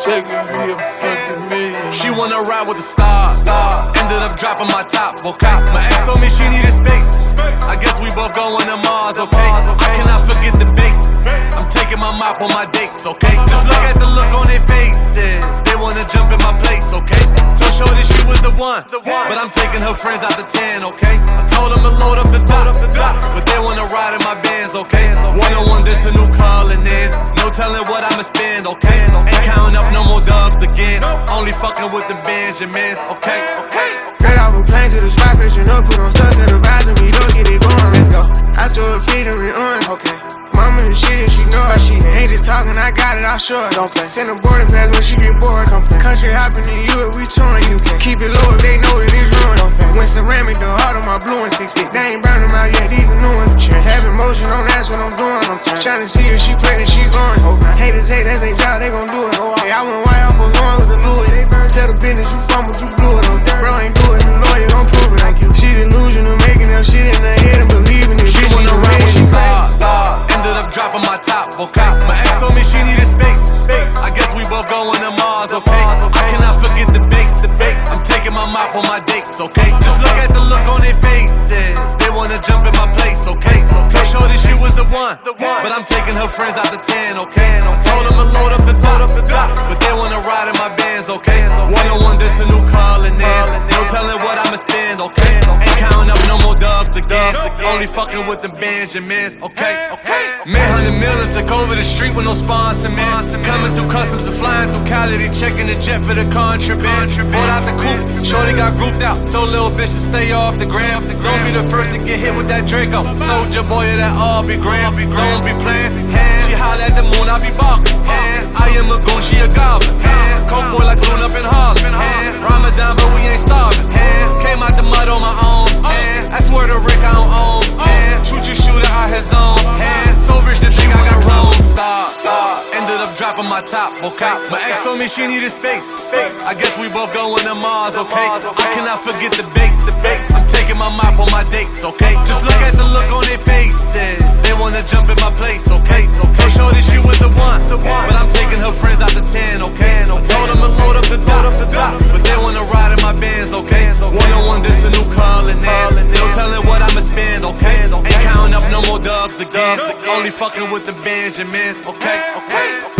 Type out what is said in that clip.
taking me a fucking million. She wanna ride with the stars. Ended up dropping my top, okay? My ex told me she needed space. I guess we both going to Mars, okay? I cannot forget the base. I'm taking my mop on my dates, okay? Just look at the look on their faces. They wanna jump in my place, okay? Told Shorty she was the one, but I'm taking her friends out the 10, okay? I told them to load up the dot, but they wanna ride in my Benz, okay? One-on-one, this a new calling in. No telling what I'ma spend, okay? Ain't counting up no more dubs again. Only fucking with the Benjamins, okay? Straight off a plane to the spot, fishing up, put on stuff to the vibes and we don't get it going, let's go. I told her feed and re-on, okay. Mama the shit and she know it, she ain't just talking, I got it, I'll show it, don't play. Send a boarding pass when she get bored, come play. Country hopping in you, we touring UK. Keep it low if they know that it's ruined, don't say. When ceramic, the heart on my blue and 6 feet. They ain't burn them out yet, these are new ones. Having motion on, that's what I'm doing, I'm trying to see if she pregnant, she going. Haters hate, that's their job, they gon' do it. Hey, I went white off, was going with the Louis. Tell the business you fumbled, you blew it, oh. Bro ain't do it, you know you gon' prove it. Like you, she delusional, making up shit in her head and believing it. She wanna ride with the stars. Ended up dropping my top, okay? My ex told me she needed space. I guess we both going to Mars, okay? I cannot forget the base. I'm taking my mop on my dates, okay? Just look at the look on their faces. They wanna jump in my place, okay? Told Shorty she was the one, but I'm taking her friends out the 10, okay? I told them to load up the dot, but they wanna ride in my Benz, okay? One-on-one, this a new calling in. No telling what I'ma spend, okay? Ain't counting up no more dubs again. Only fucking with the Benjamins, okay? Man, 100 million took over the street with no sponsor, man. Coming through customs and flying through Cali, they checking the jet for the contraband. Bought out the coupe, Shorty got grouped out. Told little bitch to stay off the gram. Don't be the first to get hit with that Draco. Soldier boy, that all be grand. Don't be playing. She holler at the moon, I be barking. I am a goon, she a goblin. Coke boy like Loon up in Harlem. Ramadan, but we ain't starving. Came out the mud on my own. I swear to Rick, I don't own. Shoot your shooter out his zone. So rich the thing I got clones. Ended up dropping my top, okay? My ex told me she needed space. I guess we both going to Mars, okay? I cannot forget the base. I'm taking my mop on my dates, okay? Just look at the look on their faces. They wanna jump in my place, okay? Told Shorty she was the one, but I'm taking her friends out the 10, okay? I told them to load up the dot, but they wanna ride in my Benz, okay? One-on-one, this a new calling in. No telling what I'ma spend, okay? Ain't counting up no more dubs again. Only fucking with the Benjamins, okay?